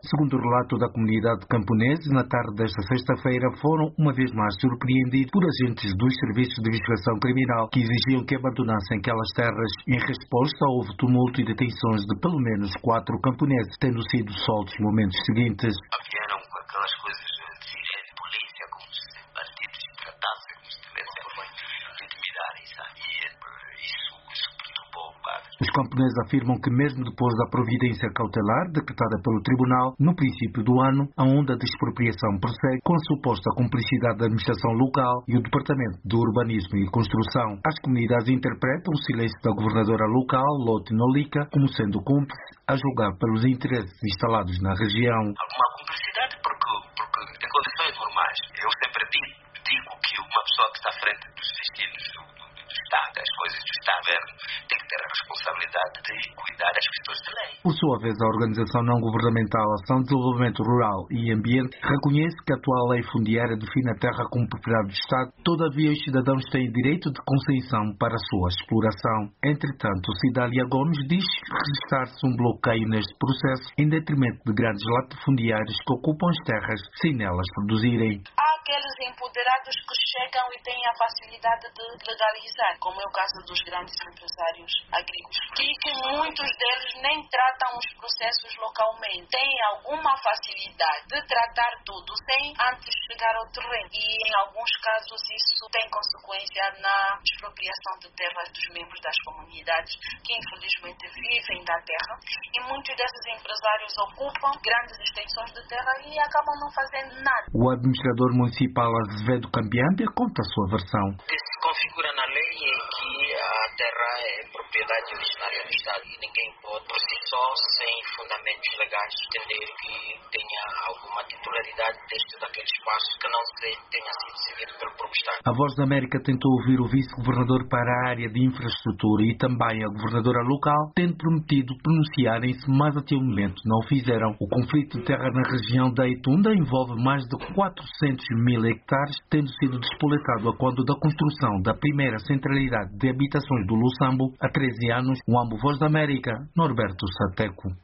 Segundo o relato da comunidade camponesa, na tarde desta sexta-feira foram uma vez mais surpreendidos por agentes dos serviços de investigação criminal que exigiam que abandonassem aquelas terras. Em resposta, houve tumulto e detenções de pelo menos 4 camponeses, tendo sido soltos nos momentos seguintes. Vieram com aquelas coisas de sirene de polícia, como se bandidos se tratassem, como se tivessem de intimidarem, sabe? E isso perturbou um bocado. Os camponeses afirmam que mesmo depois da providência cautelar decretada pelo tribunal, no princípio do ano, a onda de expropriação prossegue com a suposta cumplicidade da administração local e o Departamento de Urbanismo e Construção. As comunidades interpretam o silêncio da governadora local, Lote Nolica, como sendo cúmplice a julgar pelos interesses instalados na região. Alguma cumplicidade porque em condições normais, eu sempre digo que uma pessoa que está à frente dos destinos do Estado, das coisas do Estado, tem que ter a responsabilidade de cuidar das questões de lei. Por sua vez, a organização não-governamental Ação de Desenvolvimento Rural e Ambiente reconhece que a atual lei fundiária define a terra como propriedade do Estado, todavia os cidadãos têm direito de concessão para a sua exploração. Entretanto, Cidália Gomes diz registrar-se um bloqueio neste processo em detrimento de grandes latifundiários que ocupam as terras sem nelas produzirem. Há aqueles empoderados que chegam e têm a facilidade de legalizar, como é o caso dos grandes empresários agrícolas, que muitos deles nem tratam os processos localmente, têm alguma facilidade de tratar tudo sem antes chegar ao terreno. E em alguns casos isso tem consequência na expropriação de terras dos membros das comunidades que infelizmente vivem da terra, e muitos desses empresários ocupam grandes extensões de terra e acabam não fazendo nada. O administrador municipal Azevedo Cambiambia conta a sua versão. O que se configura na lei é que a terra é propriedade originária do Estado e ninguém pode, por si só, sem fundamentos legais, entender que tenha alguma titularidade deste ou daquele espaço que não tenha sido cedido pelo próprio Estado. A Voz da América tentou ouvir o vice-governador para a área de infraestrutura e também a governadora local, tendo prometido pronunciarem-se, mas até o momento não o fizeram. O conflito de terra na região da Itunda envolve mais de 400.000 hectares, tendo sido despoletado a quando da construção da primeira centralidade de habitações do Luçambo há 13 anos. O Voz da América, Norberto Sateco.